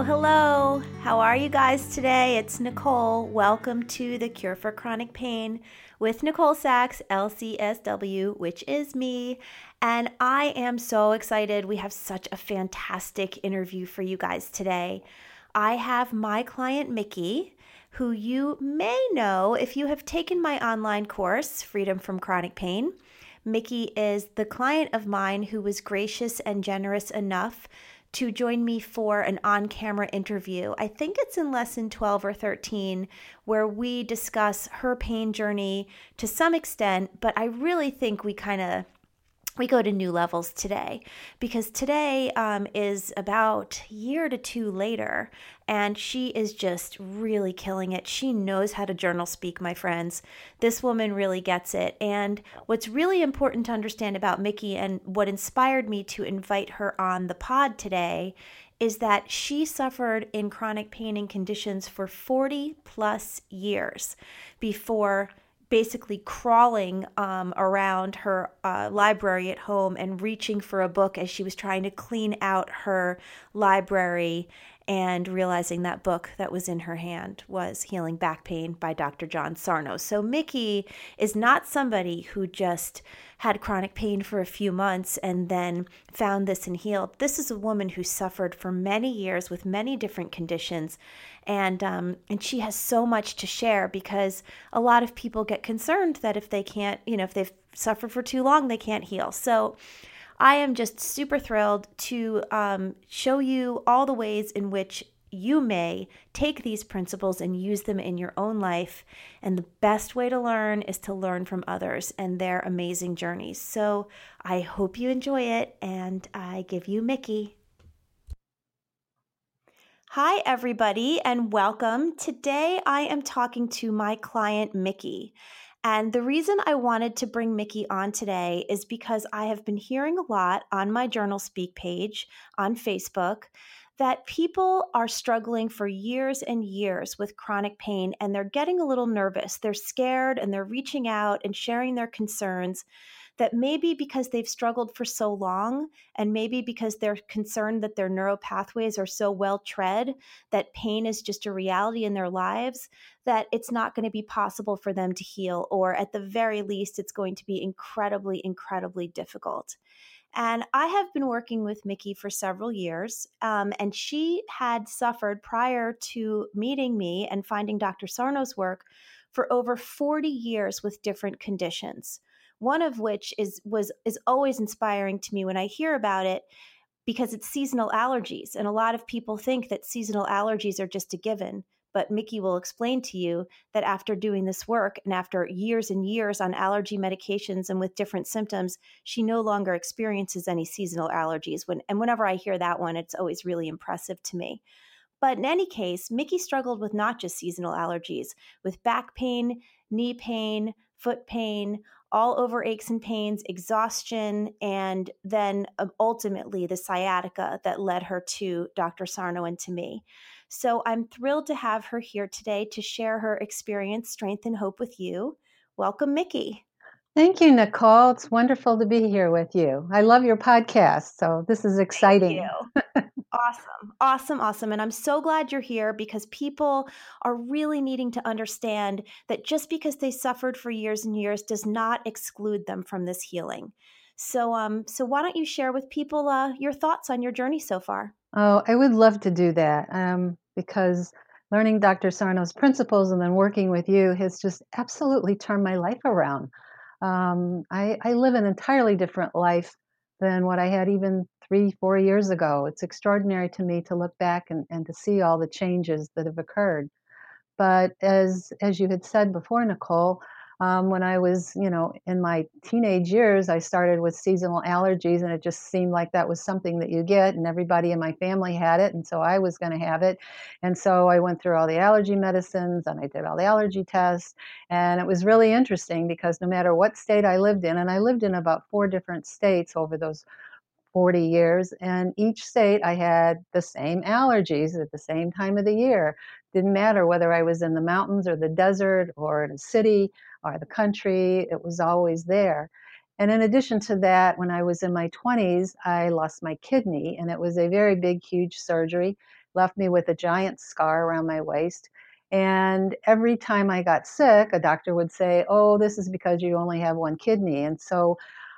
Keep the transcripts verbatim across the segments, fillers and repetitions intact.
Hello, hello. How are you guys today? It's Nicole. Welcome to the Cure for Chronic Pain with Nicole Sachs, L C S W, which is me. And I am so excited. We have such a fantastic interview for you guys today. I have my client, Mickey, who you may know if you have taken my online course, Freedom from Chronic Pain. Mickey is the client of mine who was gracious and generous enough to join me for an on-camera interview. I think it's in lesson twelve or thirteen, where we discuss her pain journey to some extent, but I really think we kind of we go to new levels today, because today um, is about a year to two later, and she is just really killing it. She knows how to journal speak, my friends. This woman really gets it. And what's really important to understand about Mickey, and what inspired me to invite her on the pod today, is that she suffered in chronic pain and conditions for forty plus years before basically crawling um, around her uh, library at home and reaching for a book as she was trying to clean out her library, and realizing that book that was in her hand was Healing Back Pain by Doctor John Sarno. So Mickey is not somebody who just had chronic pain for a few months and then found this and healed. This is a woman who suffered for many years with many different conditions, and um, and she has so much to share, because a lot of people get concerned that if they can't, you know, if they've suffered for too long, they can't heal. So I am just super thrilled to um, show you all the ways in which you may take these principles and use them in your own life. And the best way to learn is to learn from others and their amazing journeys. So I hope you enjoy it, and I give you Mickey. Hi, everybody, and welcome. Today I am talking to my client, Mickey. And the reason I wanted to bring Mickey on today is because I have been hearing a lot on my Journal Speak page on Facebook that people are struggling for years and years with chronic pain, and they're getting a little nervous. They're scared, and they're reaching out and sharing their concerns, that maybe because they've struggled for so long, and maybe because they're concerned that their neural pathways are so well tread, that pain is just a reality in their lives, that it's not going to be possible for them to heal, or at the very least, it's going to be incredibly, incredibly difficult. And I have been working with Mickey for several years, um, and she had suffered prior to meeting me and finding Doctor Sarno's work for over forty years with different conditions. One of which is was is always inspiring to me when I hear about it, because it's seasonal allergies. And a lot of people think that seasonal allergies are just a given. But Mickey will explain to you that after doing this work, and after years and years on allergy medications and with different symptoms, she no longer experiences any seasonal allergies. When, and whenever I hear that one, it's always really impressive to me. But in any case, Mickey struggled with not just seasonal allergies, with back pain, knee pain, foot pain, all over aches and pains, exhaustion, and then um, ultimately the sciatica that led her to Doctor Sarno and to me. So I'm thrilled to have her here today to share her experience, strength, and hope with you. Welcome, Mickey. Thank you, Nicole. It's wonderful to be here with you. I love your podcast, so this is exciting. Thank you. Awesome, awesome, awesome. And I'm so glad you're here, because people are really needing to understand that just because they suffered for years and years does not exclude them from this healing. So, um, so why don't you share with people uh, your thoughts on your journey so far? Oh, I would love to do that um, because learning Doctor Sarno's principles and then working with you has just absolutely turned my life around. Um, I, I live an entirely different life than what I had even three, four years ago. It's extraordinary to me to look back and, and to see all the changes that have occurred. But as as you had said before, Nicole, um, when I was, you know, in my teenage years, I started with seasonal allergies, and it just seemed like that was something that you get, and everybody in my family had it, and so I was going to have it. And so I went through all the allergy medicines, and I did all the allergy tests, and it was really interesting because no matter what state I lived in, and I lived in about four different states over those forty years, and each state I had the same allergies at the same time of the year. Didn't matter whether I was in the mountains or the desert or in a city or the country, it was always there. And in addition to that, when I was in my twenties, I lost my kidney, and it was a very big, huge surgery. left me with a giant scar around my waist. And every time I got sick, a doctor would say, "Oh, this is because you only have one kidney." And so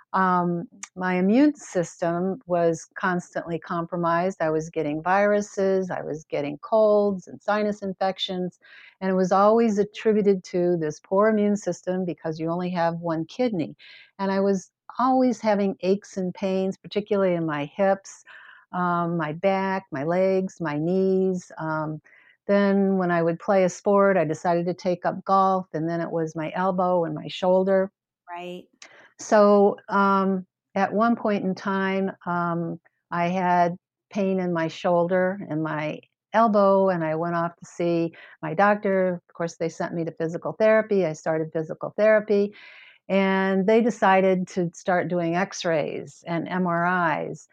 um, my immune system was constantly compromised. I was getting viruses, I was getting colds and sinus infections, and it was always attributed to this poor immune system because you only have one kidney. And I was always having aches and pains, particularly in my hips, um, my back, my legs, my knees. Um, then, when I would play a sport, I decided to take up golf, and then it was my elbow and my shoulder. Right. So um, at one point in time, um, I had pain in my shoulder and my elbow, and I went off to see my doctor. Of course, they sent me to physical therapy. I started physical therapy, and they decided to start doing x rays and M R Is.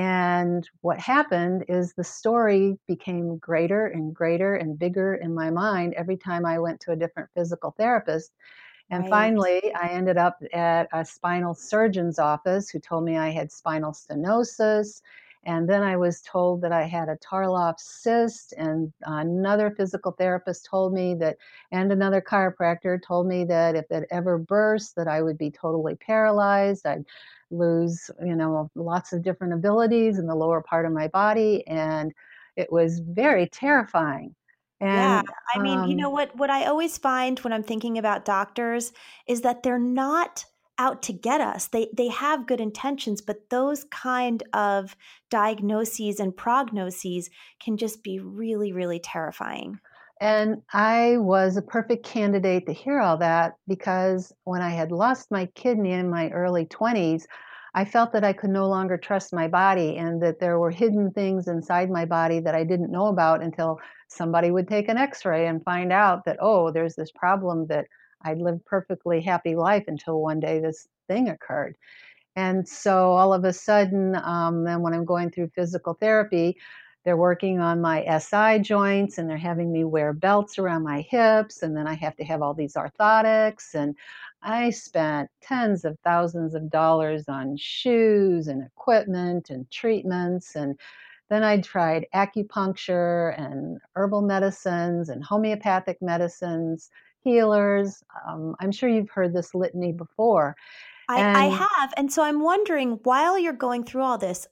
And what happened is the story became greater and greater and bigger in my mind every time I went to a different physical therapist. And Right. finally, I ended up at a spinal surgeon's office who told me I had spinal stenosis. And then I was told that I had a Tarlov cyst. And another physical therapist told me that, and another chiropractor told me that if it ever burst, that I would be totally paralyzed. I'd lose, you know, lots of different abilities in the lower part of my body. And it was very terrifying. Yeah, And I mean, you know um, what what I always find when I'm thinking about doctors is that they're not out to get us. They they have good intentions, but those kind of diagnoses and prognoses can just be really, really terrifying. And I was a perfect candidate to hear all that because when I had lost my kidney in my early twenties, I felt that I could no longer trust my body and that there were hidden things inside my body that I didn't know about until somebody would take an x ray and find out that, oh, there's this problem that I'd lived perfectly happy life until one day this thing occurred. And so all of a sudden, um, then when I'm going through physical therapy, they're working on my S I joints and they're having me wear belts around my hips. And then I have to have all these orthotics. And I spent tens of thousands of dollars on shoes and equipment and treatments. And then I tried acupuncture and herbal medicines and homeopathic medicines, healers. Um, I'm sure you've heard this litany before. I I And have, and so I'm wondering, while you're going through all this,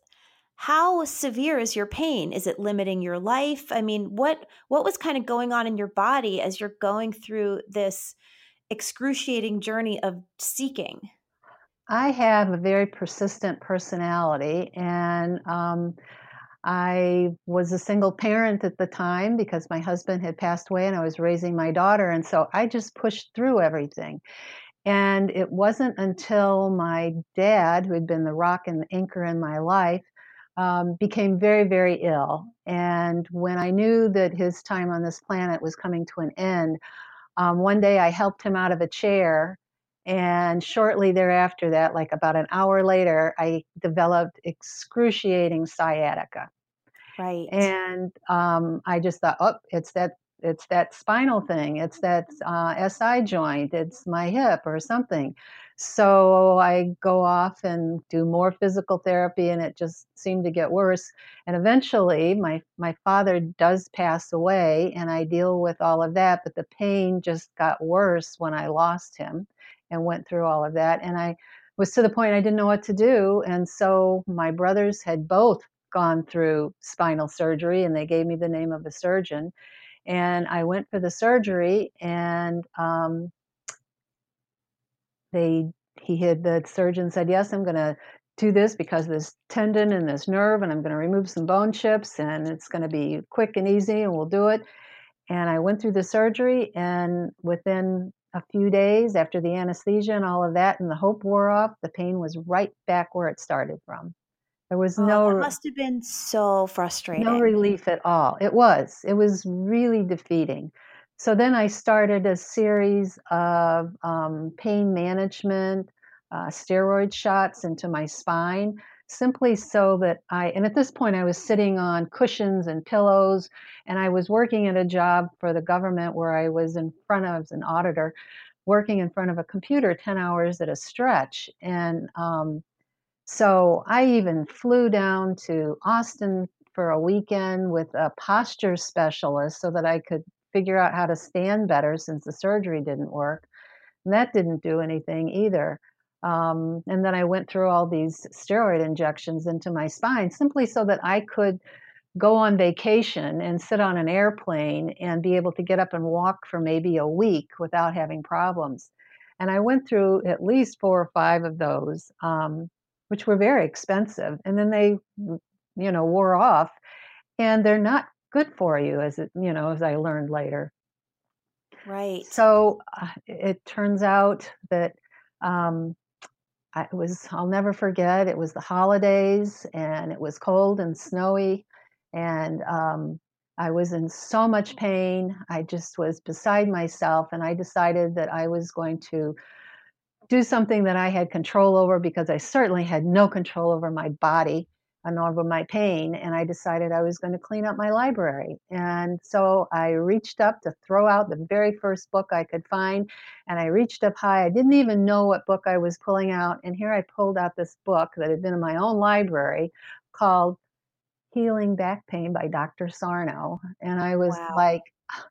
how severe is your pain? Is it limiting your life? I mean, what what was kind of going on in your body as you're going through this excruciating journey of seeking? I have a very persistent personality, and um, I was a single parent at the time because my husband had passed away and I was raising my daughter. And so I just pushed through everything. And it wasn't until my dad, who had been the rock and the anchor in my life, um, became very, very ill. And when I knew that his time on this planet was coming to an end, um, one day I helped him out of a chair, and shortly thereafter, that, like about an hour later, I developed excruciating sciatica. Right. And um, I just thought, oh, it's that it's that spinal thing, it's that uh, S I joint, it's my hip or something. So I go off and do more physical therapy, and it just seemed to get worse. And eventually, my my father does pass away, and I deal with all of that. But the pain just got worse when I lost him, and went through all of that. And I was to the point I didn't know what to do. And so my brothers had both gone through spinal surgery and they gave me the name of a surgeon and I went for the surgery and um, they he had the surgeon said, yes, I'm going to do this because of this tendon and this nerve and I'm going to remove some bone chips and it's going to be quick and easy and we'll do it. And I went through the surgery and within a few days after the anesthesia and all of that and the hope wore off, the pain was right back where it started from. There was Oh, that no must have been so No frustrating. relief at all. It was. It was really defeating. So then I started a series of um, pain management, uh, steroid shots into my spine, simply so that I, and at this point I was sitting on cushions and pillows, and I was working at a job for the government where I was in front of, as an auditor, working in front of a computer ten hours at a stretch. And um, so I even flew down to Austin for a weekend with a posture specialist so that I could figure out how to stand better since the surgery didn't work. And that didn't do anything either. Um, and then I went through all these steroid injections into my spine simply so that I could go on vacation and sit on an airplane and be able to get up and walk for maybe a week without having problems. And I went through at least four or five of those, um, which were very expensive. And then they, you know, wore off, and they're not good for you, as it, you know, as I learned later. Right. So uh, it turns out that um, I it was, I'll never forget, it was the holidays and it was cold and snowy. And um, I was in so much pain. I just was beside myself. And I decided that I was going to do something that I had control over because I certainly had no control over my body and over my pain. And I decided I was going to clean up my library. And so I reached up to throw out the very first book I could find. And I reached up high. I didn't even know what book I was pulling out. And here I pulled out this book that had been in my own library called Healing Back Pain by Doctor Sarno. And I was Wow. like,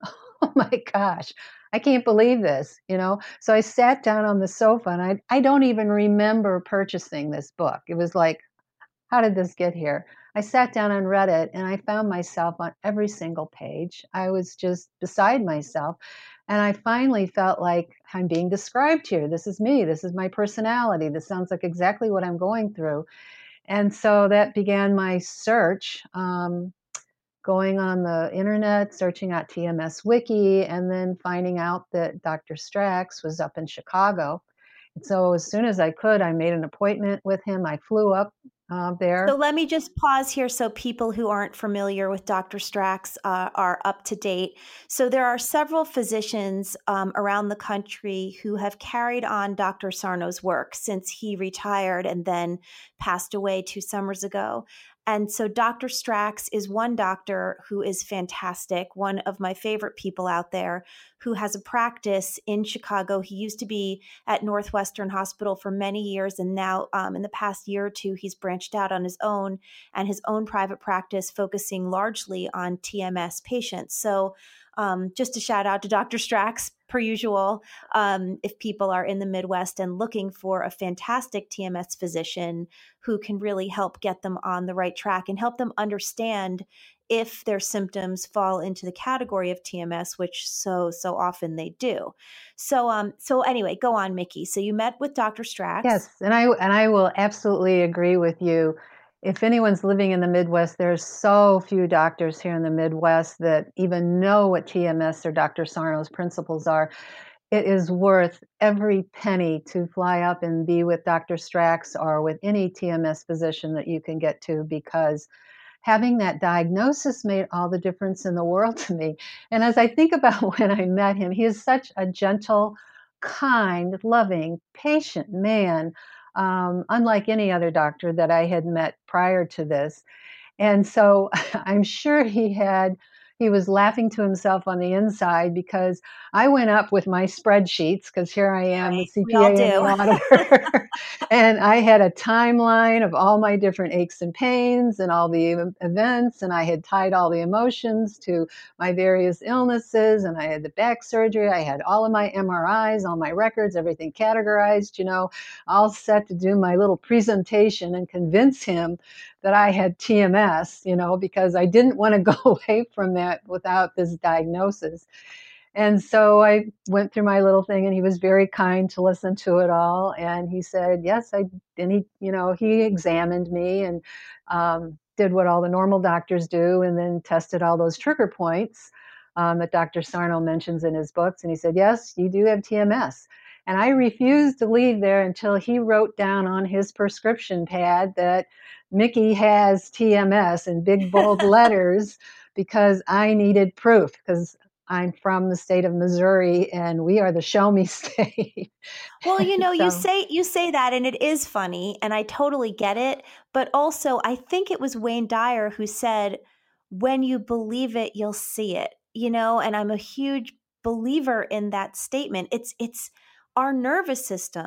oh my gosh, I can't believe this, you know? So I sat down on the sofa and I, I don't even remember purchasing this book. It was like, how did this get here? I sat down and read it and I found myself on every single page. I was just beside myself. And I finally felt like I'm being described here. This is me. This is my personality. This sounds like exactly what I'm going through. And so that began my search, um, going on the internet, searching out T M S Wiki, and then finding out that Doctor Strax was up in Chicago. And so as soon as I could, I made an appointment with him. I flew up uh, So there. let me just pause here so people who aren't familiar with Doctor Strax uh, are up to date. So there are several physicians um, around the country who have carried on Doctor Sarno's work since he retired and then passed away two summers ago. And so Doctor Strax is one doctor who is fantastic, one of my favorite people out there, who has a practice in Chicago. He used to be at Northwestern Hospital for many years, and now um, in the past year or two, he's branched out on his own and his own private practice, focusing largely on T M S patients. So um, just a shout out to Doctor Strax, per usual. Um, if people are in the Midwest and looking for a fantastic T M S physician who can really help get them on the right track and help them understand if their symptoms fall into the category of T M S, which so, so often they do. So, um, so anyway, go on, Mickey. So you met with Doctor Strax. Yes, and I and I will absolutely agree with you. If anyone's living in the Midwest, there's so few doctors here in the Midwest that even know what T M S or Doctor Sarno's principles are. It is worth every penny to fly up and be with Doctor Strax or with any T M S physician that you can get to, because having that diagnosis made all the difference in the world to me. And as I think about when I met him, he is such a gentle, kind, loving, patient man, um, unlike any other doctor that I had met prior to this. And so I'm sure he had, he was laughing to himself on the inside, because I went up with my spreadsheets, because here I am, the Right. We all C P A and the do. auditor. And I had a timeline of all my different aches and pains and all the ev- events. And I had tied all the emotions to my various illnesses. And I had the back surgery. I had all of my M R Is, all my records, everything categorized, you know, all set to do my little presentation and convince him that I had T M S, you know, because I didn't want to go away from that without this diagnosis. And so I went through my little thing, and he was very kind to listen to it all. And he said, yes, I, and he, you know, he examined me and um, did what all the normal doctors do, and then tested all those trigger points um, that Doctor Sarno mentions in his books. And he said, yes, you do have T M S. And I refused to leave there until he wrote down on his prescription pad that Mickey has T M S in big bold letters, because I needed proof, because I'm from the state of Missouri and we are the show me state. Well, you know, you So, say you say that and it is funny and I totally get it, but also I think it was Wayne Dyer who said when you believe it, you'll see it. You know, and I'm a huge believer in that statement. It's it's our nervous system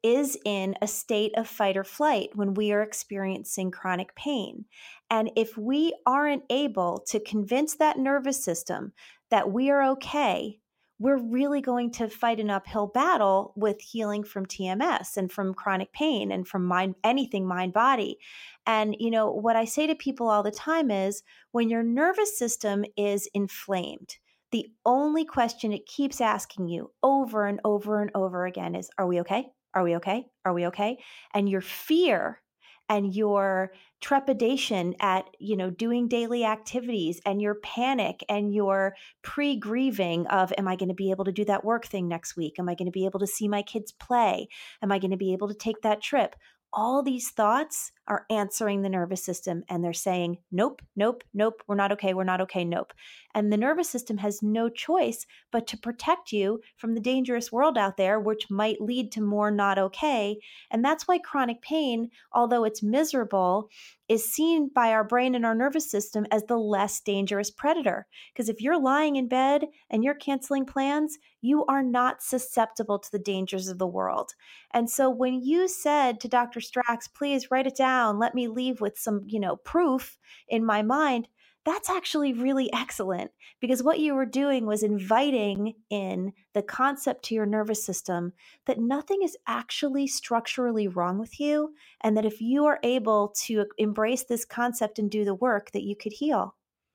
is in a state of fight or flight when we are experiencing chronic pain. And if we aren't able to convince that nervous system that we are okay, we're really going to fight an uphill battle with healing from T M S and from chronic pain and from mind, anything mind body. And, you know, what I say to people all the time is when your nervous system is inflamed, the only question it keeps asking you over and over and over again is, are we okay? Are we okay? Are we okay? And your fear and your trepidation at, you know, doing daily activities and your panic and your pre-grieving of, am I going to be able to do that work thing next week? Am I going to be able to see my kids play? Am I going to be able to take that trip? All these thoughts are answering the nervous system and they're saying, nope, nope, nope, we're not okay, we're not okay, nope. And the nervous system has no choice but to protect you from the dangerous world out there, which might lead to more not okay. And that's why chronic pain, although it's miserable, is seen by our brain and our nervous system as the less dangerous predator. Because if you're lying in bed and you're canceling plans, you are not susceptible to the dangers of the world. And so when you said to Doctor Strax, please write it down, let me leave with some, you know, proof in my mind, that's actually really excellent, because what you were doing was inviting in the concept to your nervous system that nothing is actually structurally wrong with you, and that if you are able to embrace this concept and do the work, that you could heal.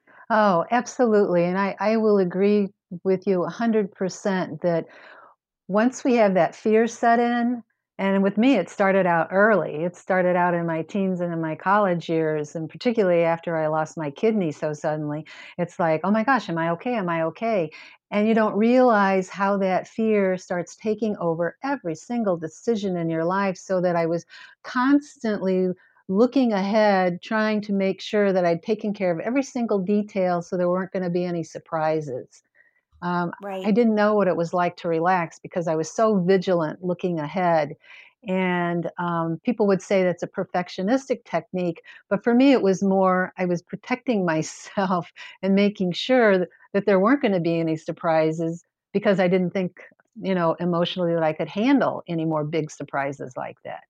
Oh, absolutely. And I, I will agree with you one hundred percent that once we have that fear set in, and with me, it started out early. It started out in my teens and in my college years, and particularly after I lost my kidney so suddenly. It's like, oh my gosh, am I okay? Am I okay? And you don't realize how that fear starts taking over every single decision in your life, so that I was constantly looking ahead, trying to make sure that I'd taken care of every single detail so there weren't going to be any surprises. Um, I Right. didn't know what it was like to relax because I was so vigilant looking ahead. And um, people would say that's a perfectionistic technique, but for me, it was more I was protecting myself and making sure that, that there weren't going to be any surprises, because I didn't think, you know, emotionally that I could handle any more big surprises like that.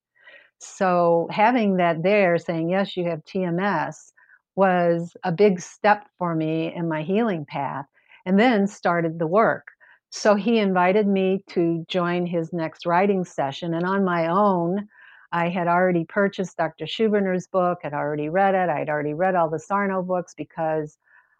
So having that there saying, yes, you have T M S was a big step for me in my healing path, and then started the work. So he invited me to join his next writing session. And on my own, I had already purchased Doctor Schuberner's book, had already read it. I'd already read all the Sarno books because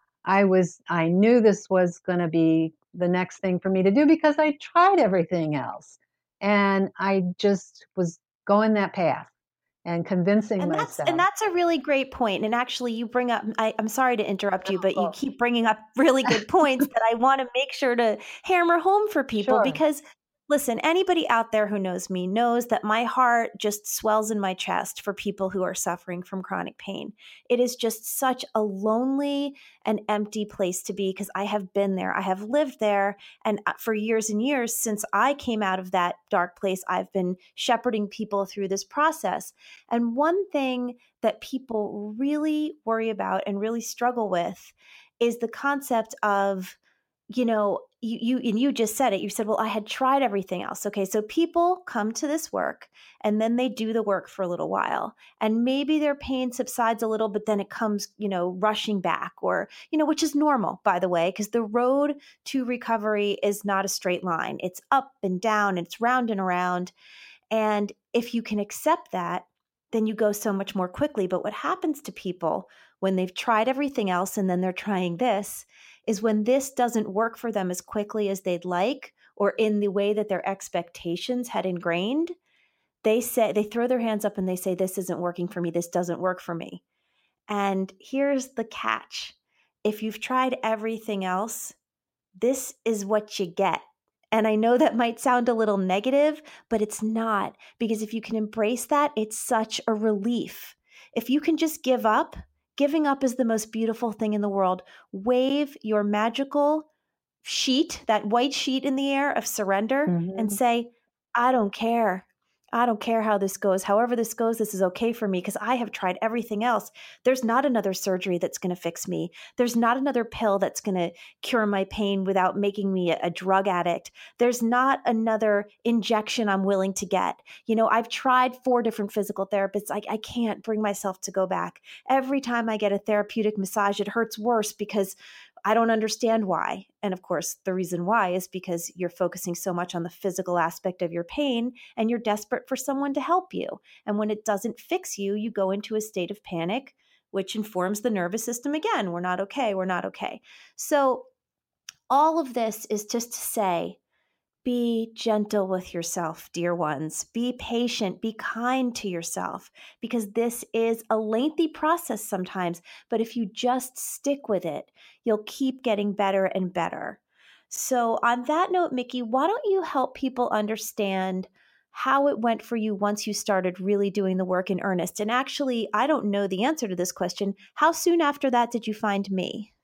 I was I knew this was going to be the next thing for me to do, because I tried everything else. And I just was going that path and convincing And that's and myself. that's a really great point. And actually, you bring up, I, I'm sorry to interrupt you, but you keep bringing up really good points that I want to make sure to hammer home for people, Sure. because listen, anybody out there who knows me knows that my heart just swells in my chest for people who are suffering from chronic pain. It is just such a lonely and empty place to be, because I have been there. I have lived there. And for years and years, since I came out of that dark place, I've been shepherding people through this process. And one thing that people really worry about and really struggle with is the concept of, you know, you, you and you just said it. You said, well, I had tried everything else. Okay, so people come to this work and then they do the work for a little while, and maybe their pain subsides a little, but then it comes, you know, rushing back, or, you know, which is normal, by the way, because the road to recovery is not a straight line. It's up and down, and it's round and around. And if you can accept that, then you go so much more quickly. But what happens to people when they've tried everything else and then they're trying this is, when this doesn't work for them as quickly as they'd like, or in the way that their expectations had ingrained, they say, they throw their hands up and they say, this isn't working for me. This doesn't work for me. And here's the catch. If you've tried everything else, this is what you get. And I know that might sound a little negative, but it's not, because if you can embrace that, it's such a relief. If you can just give up, giving up is the most beautiful thing in the world. Wave your magical sheet, that white sheet in the air of surrender, and Mhm. say, I don't care. I don't care how this goes. However this goes, this is okay for me because I have tried everything else. There's not another surgery that's going to fix me. There's not another pill that's going to cure my pain without making me a, a drug addict. There's not another injection I'm willing to get. You know, I've tried four different physical therapists. I, I can't bring myself to go back. Every time I get a therapeutic massage, it hurts worse because I don't understand why. And of course, the reason why is because you're focusing so much on the physical aspect of your pain and you're desperate for someone to help you. And when it doesn't fix you, you go into a state of panic, which informs the nervous system again. We're not okay. We're not okay. So all of this is just to say, be gentle with yourself, dear ones. Be patient, be kind to yourself, because this is a lengthy process sometimes. But if you just stick with it, you'll keep getting better and better. So, on that note, Mickey, why don't you help people understand how it went for you once you started really doing the work in earnest? And actually, I don't know the answer to this question. How soon after that did you find me?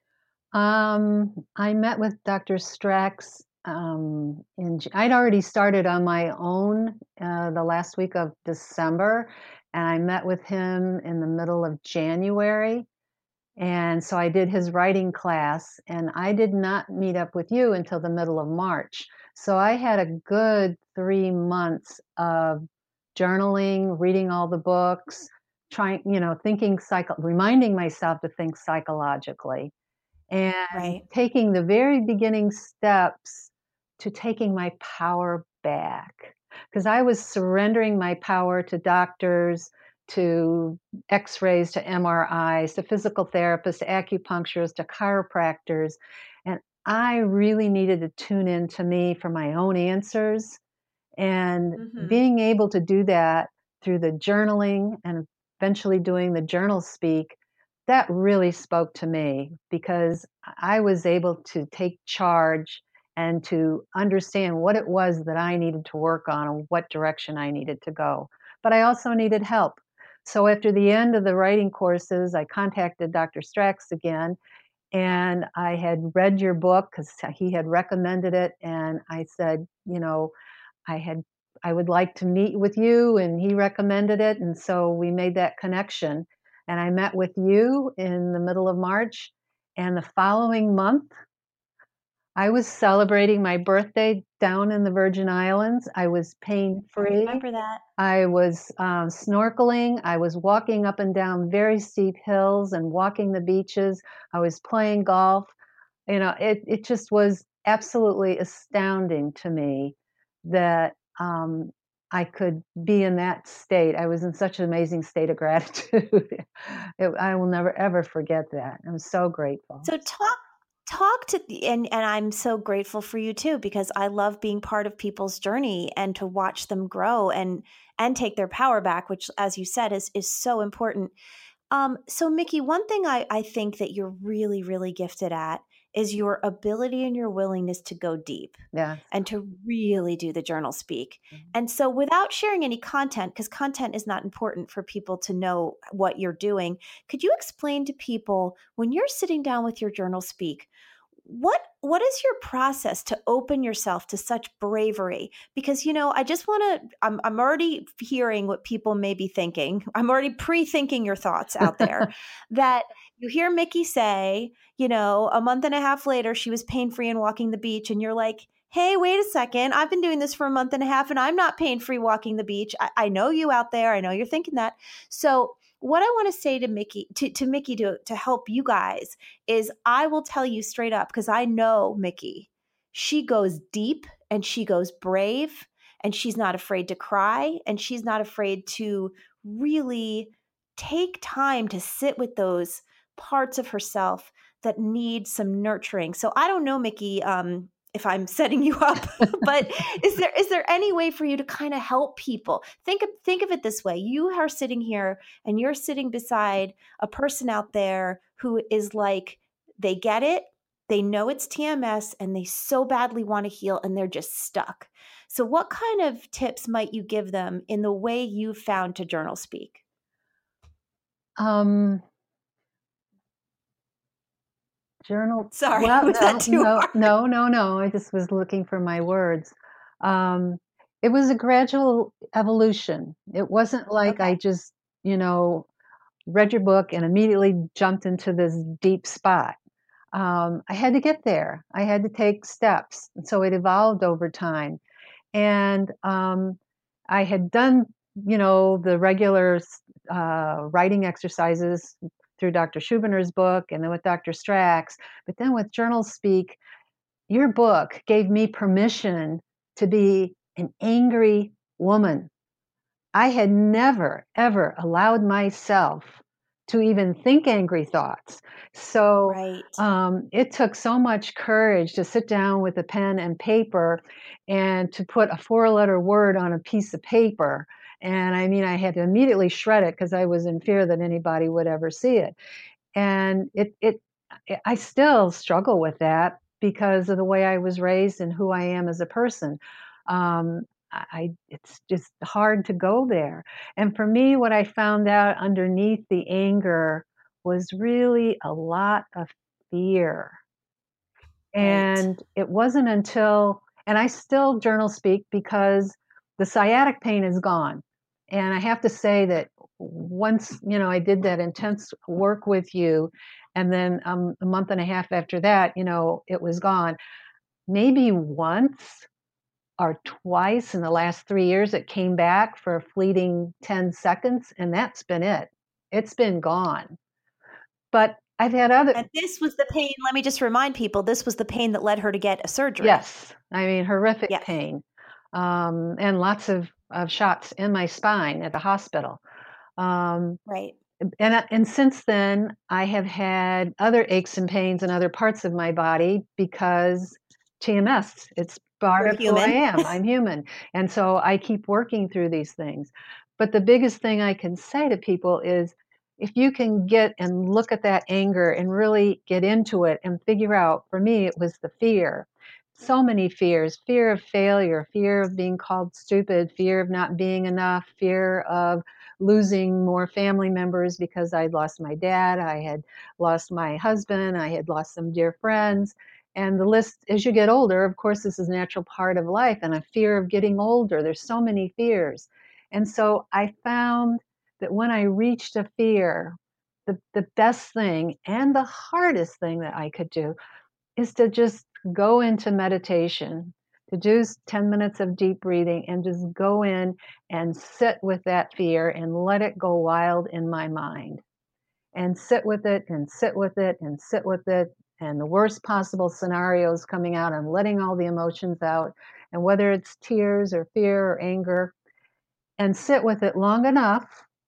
Um, I met with Doctor Strax. Um, in J- I'd already started on my own uh, the last week of December, and I met with him in the middle of January. And so I did his writing class, and I did not meet up with you until the middle of March. So I had a good three months of journaling, reading all the books, trying, you know, thinking psycho, reminding myself to think psychologically and Right. taking the very beginning steps to taking my power back. Because I was surrendering my power to doctors, to x rays, to M R Is, to physical therapists, to acupuncturists, to chiropractors. And I really needed to tune in to me for my own answers. And Mm-hmm. being able to do that through the journaling and eventually doing the journal speak, that really spoke to me because I was able to take charge and to understand what it was that I needed to work on and what direction I needed to go. But I also needed help. So after the end of the writing courses, I contacted Doctor Strax again, and I had read your book because he had recommended it. And I said, you know, I had I would like to meet with you, and he recommended it, and so we made that connection. And I met with you in the middle of March, and the following month, I was celebrating my birthday down in the Virgin Islands. I was pain I free. remember that. I was um, snorkeling. I was walking up and down very steep hills and walking the beaches. I was playing golf. You know, it it just was absolutely astounding to me that um, I could be in that state. I was in such an amazing state of gratitude. It, I will never ever forget that. I'm so grateful. So talk talk to the, and and I'm so grateful for you too because I love being part of people's journey and to watch them grow and and take their power back, which as you said is is so important. Um, so Mickey, one thing I, I think that you're really, really gifted at is your ability and your willingness to go deep Yes. and to really do the journal speak. Mhm. And so without sharing any content, because content is not important for people to know what you're doing, could you explain to people when you're sitting down with your journal speak, what what is your process to open yourself to such bravery? Because you know I just want to I'm, I'm already hearing what people may be thinking. I'm already pre-thinking your thoughts out there that you hear Mickey say, you know a month and a half later she was pain-free and walking the beach, and you're like, hey, wait a second, I've been doing this for a month and a half and I'm not pain-free walking the beach. I, I know you out there, I know you're thinking that. So what I want to say to Mickey to, to Mickey to, to help you guys is I will tell you straight up because I know Mickey. She goes deep and she goes brave and she's not afraid to cry and she's not afraid to really take time to sit with those parts of herself that need some nurturing. So I don't know, Mickey, um, if I'm setting you up, but is there is there any way for you to kind of help people? Think of think of it this way. You are sitting here and you're sitting beside a person out there who is like, they get it, they know it's T M S, and they so badly want to heal, and they're just stuck. So, what kind of tips might you give them in the way you found to journal speak? Um, journal. Sorry, Well, was that no, too no, hard? no, no, no. I just was looking for my words. Um, It was a gradual evolution. It wasn't like I Okay. just, you know, read your book and immediately jumped into this deep spot. Um, I had to get there. I had to take steps. And so it evolved over time. And um, I had done, you know, the regular uh, writing exercises through Doctor Schubiner's book and then with Doctor Strax. But then with Journal Speak, your book gave me permission to be an angry woman. I had never, ever allowed myself to even think angry thoughts. So Right. um, it took so much courage to sit down with a pen and paper and to put a four letter word on a piece of paper. And I mean, I had to immediately shred it because I was in fear that anybody would ever see it. And it, it, I still struggle with that because of the way I was raised and who I am as a person. Um, I, it's just hard to go there. And for me, what I found out underneath the anger was really a lot of fear. Right. And it wasn't until, and I still journal speak because the sciatic pain is gone. And I have to say that once, you know, I did that intense work with you, and then um, a month and a half after that, you know, it was gone. Maybe once or twice in the last three years, it came back for a fleeting ten seconds, and that's been it. It's been gone. But I've had other, And this was the pain, let me just remind people, this was the pain that led her to get a surgery. yes, I mean, horrific Yes. pain, um, and lots of, of shots in my spine at the hospital. Um, Right. and uh, and since then, I have had other aches and pains in other parts of my body because T M S. It's part You're of who I human. am. I'm human, and so I keep working through these things. But the biggest thing I can say to people is, if you can get and look at that anger and really get into it and figure out. For me, it was the fear. So many fears: fear of failure, fear of being called stupid, fear of not being enough, fear of losing more family members because I'd lost my dad, I had lost my husband, I had lost some dear friends. And the list, as you get older, of course, this is a natural part of life, and a fear of getting older. There's so many fears. And so I found that when I reached a fear, the, the best thing and the hardest thing that I could do is to just go into meditation, to do ten minutes of deep breathing and just go in and sit with that fear and let it go wild in my mind and sit with it and sit with it and sit with it. And the worst possible scenarios coming out and letting all the emotions out. And whether it's tears or fear or anger, and sit with it long enough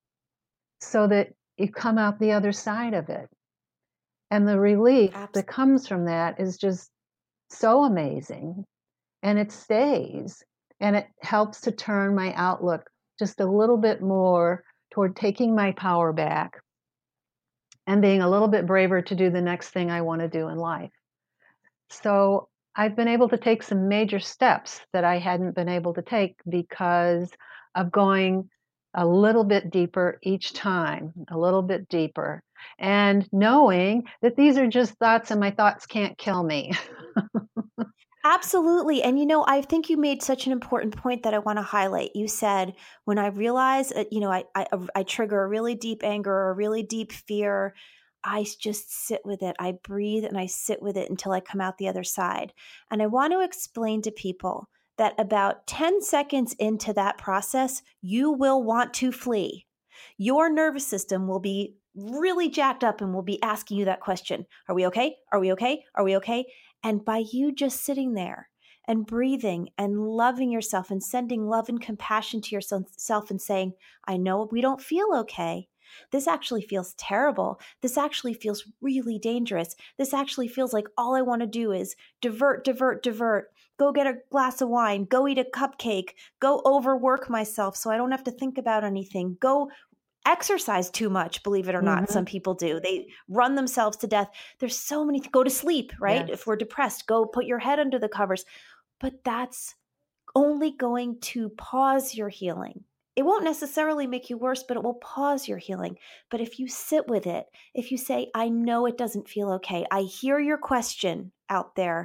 so that you come out the other side of it. And the relief that Absolutely. comes from that is just so amazing, and it stays, and it helps to turn my outlook just a little bit more toward taking my power back and being a little bit braver to do the next thing I want to do in life. So I've been able to take some major steps that I hadn't been able to take because of going a little bit deeper each time, a little bit deeper, and knowing that these are just thoughts and my thoughts can't kill me. Absolutely. And you know, I think you made such an important point that I want to highlight. You said, when I realize, uh, you know, I, I I trigger a really deep anger or a really deep fear, I s- just sit with it. I breathe and I sit with it until I come out the other side. And I want to explain to people that about ten seconds into that process, you will want to flee. Your nervous system will be really jacked up and will be asking you that question. Are we okay? Are we okay? Are we okay? And by you just sitting there and breathing and loving yourself and sending love and compassion to yourself and saying, I know we don't feel okay. This actually feels terrible. This actually feels really dangerous. This actually feels like all I want to do is divert, divert, divert. Go get a glass of wine. Go eat a cupcake. Go overwork myself so I don't have to think about anything. Go exercise too much, believe it or not. Hmm. Some people do. They run themselves to death. There's so many, go to sleep, right? If Yes. we're depressed, go put your head under the covers. But that's only going to pause your healing. It won't necessarily make you worse, but it will pause your healing. But if you sit with it, if you say, I know it doesn't feel okay, I hear your question out there,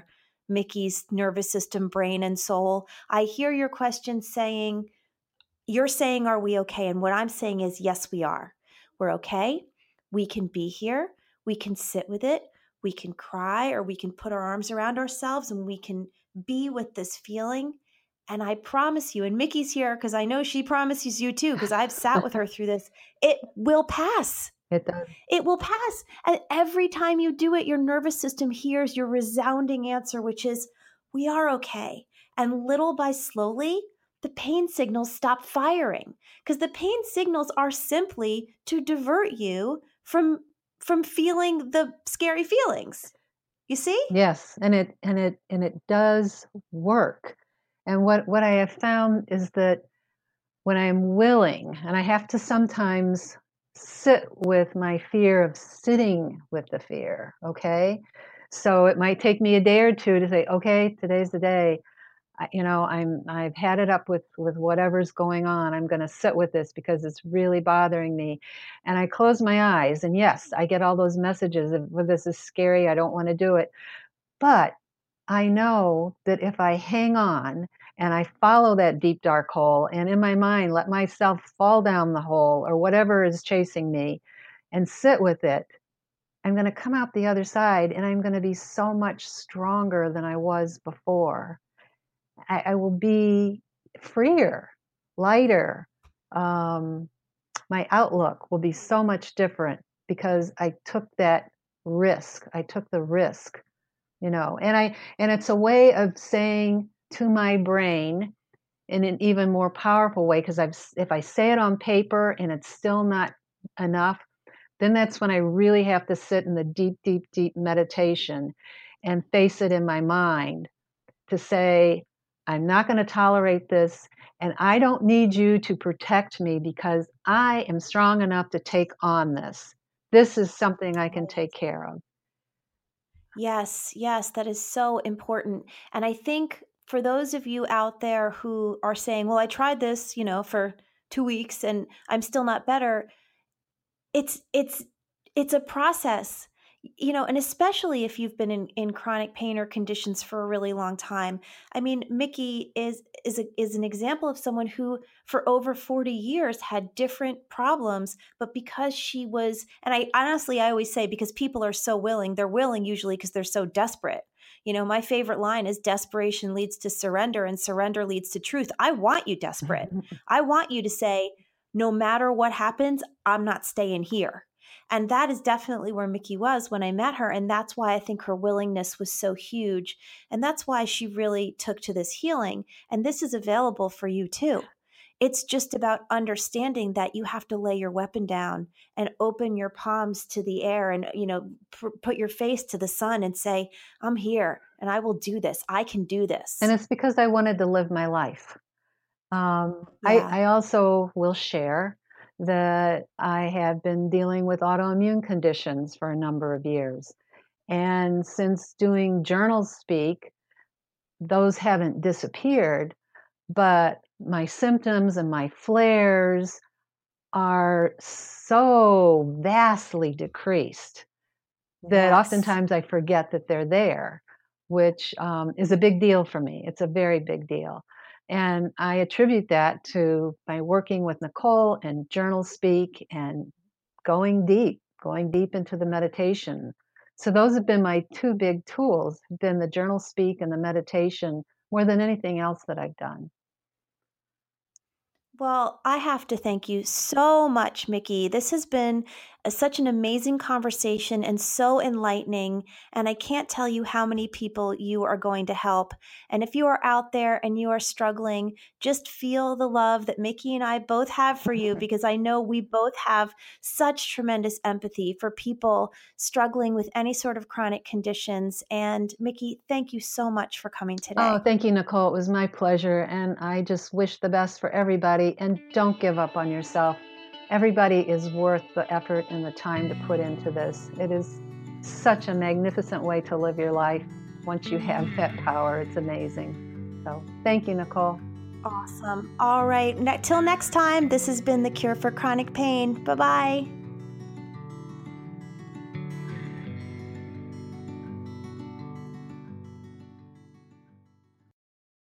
Mickey's nervous system, brain, and soul. I hear your question saying, you're saying, are we okay? And what I'm saying is, yes, we are. We're okay. We can be here. We can sit with it. We can cry, or we can put our arms around ourselves and we can be with this feeling. And I promise you, and Mickey's here because I know she promises you too, because I've sat with her through this, it will pass. It does. It will pass. And every time you do it, your nervous system hears your resounding answer, which is, we are okay. And little by slowly, the pain signals stop firing, because the pain signals are simply to divert you from from feeling the scary feelings. You see? Yes, and it and it and it does work. And what what I have found is that when I'm willing, and I have to sometimes sit with my fear of sitting with the fear, okay? So it might take me a day or two to say, okay, today's the day. I, you know, I'm I've had it up with with whatever's going on. I'm going to sit with this because it's really bothering me. And I close my eyes, and yes, I get all those messages of, well, this is scary. I don't want to do it. But I know that if I hang on and I follow that deep dark hole, and in my mind let myself fall down the hole or whatever is chasing me and sit with it, I'm going to come out the other side, and I'm going to be so much stronger than I was before. I, I will be freer, lighter. Um, my outlook will be so much different because I took that risk. I took the risk, you know, and I and it's a way of saying to my brain in an even more powerful way, because I've if I say it on paper and it's still not enough, then that's when I really have to sit in the deep, deep, deep meditation and face it in my mind to say, I'm not going to tolerate this, and I don't need you to protect me because I am strong enough to take on this. This is something I can take care of. Yes, yes, that is so important. And I think for those of you out there who are saying, well, I tried this, you know, for two weeks and I'm still not better, it's it's it's a process, you know, and especially if you've been in, in chronic pain or conditions for a really long time. I mean, Mickey is is a, is an example of someone who for over forty years had different problems, but because she was, and I honestly, I always say, because people are so willing, they're willing usually because they're so desperate. You know, my favorite line is desperation leads to surrender and surrender leads to truth. I want you desperate. I want you to say, no matter what happens, I'm not staying here. And that is definitely where Mickey was when I met her. And that's why I think her willingness was so huge. And that's why she really took to this healing. And this is available for you too. It's just about understanding that you have to lay your weapon down and open your palms to the air and, you know, pr- put your face to the sun and say, I'm here and I will do this. I can do this. And it's because I wanted to live my life. Um, Yeah. I, I also will share that I have been dealing with autoimmune conditions for a number of years. And since doing Journal Speak, those haven't disappeared, but my symptoms and my flares are so vastly decreased that Yes. oftentimes I forget that they're there, which um, is a big deal for me. It's a very big deal. And I attribute that to my working with Nicole and Journal Speak and going deep, going deep into the meditation. So those have been my two big tools, have been the Journal Speak and the meditation more than anything else that I've done. Well, I have to thank you so much, Mickey. This has been a, such an amazing conversation and so enlightening. And I can't tell you how many people you are going to help. And if you are out there and you are struggling, just feel the love that Mickey and I both have for you, because I know we both have such tremendous empathy for people struggling with any sort of chronic conditions. And Mickey, thank you so much for coming today. Oh, thank you, Nicole. It was my pleasure. And I just wish the best for everybody. And don't give up on yourself. Everybody is worth the effort and the time to put into this. It is such a magnificent way to live your life once you have that power. It's amazing. So thank you, Nicole. Awesome. All right. Ne- till next time, this has been The Cure for Chronic Pain. Bye-bye.